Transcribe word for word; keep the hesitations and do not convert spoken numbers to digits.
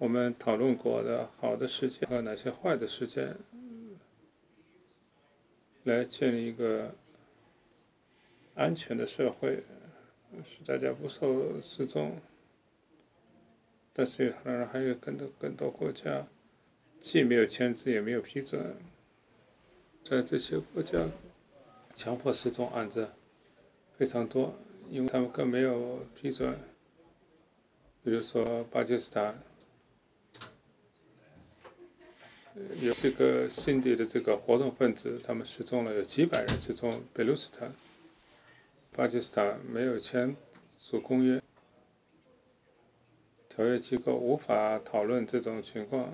我们讨论过的好的事件和哪些坏的事件，来建立一个安全的社会，使大家不受失踪。但是当然还有更多更多国家既没有签字也没有批准，在这些国家强迫失踪案子非常多，因为他们更没有批准。比如说巴基斯坦有这个新地的这个活动分子，他们失踪了，有几百人失踪。贝鲁斯坦，巴基斯坦没有签署公约，条约机构无法讨论这种情况。